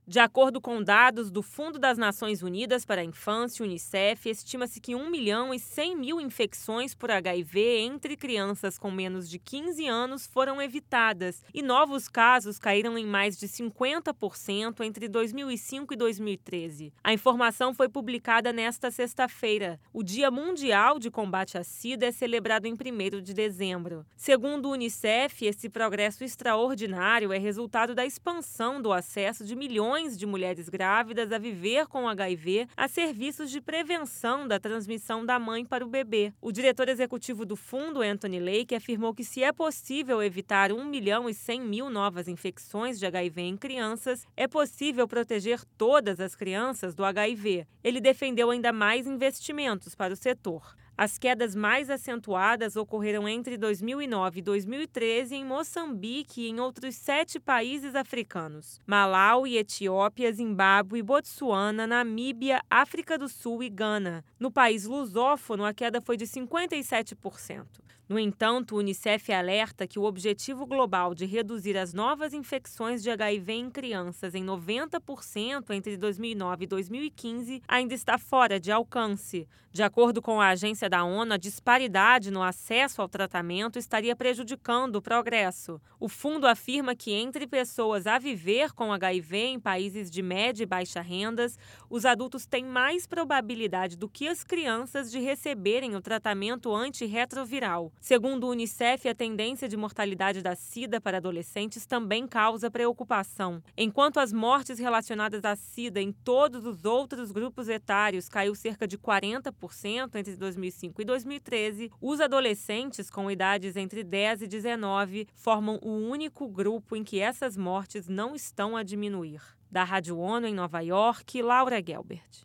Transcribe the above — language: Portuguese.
De acordo com dados do Fundo das Nações Unidas para a Infância, Unicef, estima-se que 1.100.000 infecções por HIV entre crianças com menos de 15 anos foram evitadas e novos casos caíram em mais de 50% entre 2005 e 2013. A informação foi publicada nesta sexta-feira. O Dia Mundial de Combate à SIDA é celebrado em 1º de dezembro. Segundo o Unicef, esse progresso extraordinário é resultado da expansão do acesso de milhões de mulheres grávidas a viver com HIV a serviços de prevenção da transmissão da mãe para o bebê. O diretor executivo do fundo, Anthony Lake, afirmou que se é possível evitar 1.100.000 novas infecções de HIV em crianças, é possível proteger todas as crianças do HIV. Ele defendeu ainda mais investimentos para o setor. As quedas mais acentuadas ocorreram entre 2009 e 2013 em Moçambique e em outros 7 países africanos: Malawi, Etiópia, Zimbábue, Botsuana, Namíbia, África do Sul e Gana. No país lusófono, a queda foi de 57%. No entanto, o Unicef alerta que o objetivo global de reduzir as novas infecções de HIV em crianças em 90% entre 2009 e 2015 ainda está fora de alcance. De acordo com a agência da ONU, a disparidade no acesso ao tratamento estaria prejudicando o progresso. O fundo afirma que entre pessoas a viver com HIV em países de média e baixa rendas, os adultos têm mais probabilidade do que as crianças de receberem o tratamento antirretroviral. Segundo o Unicef, a tendência de mortalidade da SIDA para adolescentes também causa preocupação. Enquanto as mortes relacionadas à SIDA em todos os outros grupos etários caiu cerca de 40% entre 2005 e 2013, os adolescentes com idades entre 10 e 19 formam o único grupo em que essas mortes não estão a diminuir. Da Rádio ONU em Nova York, Laura Gelbert.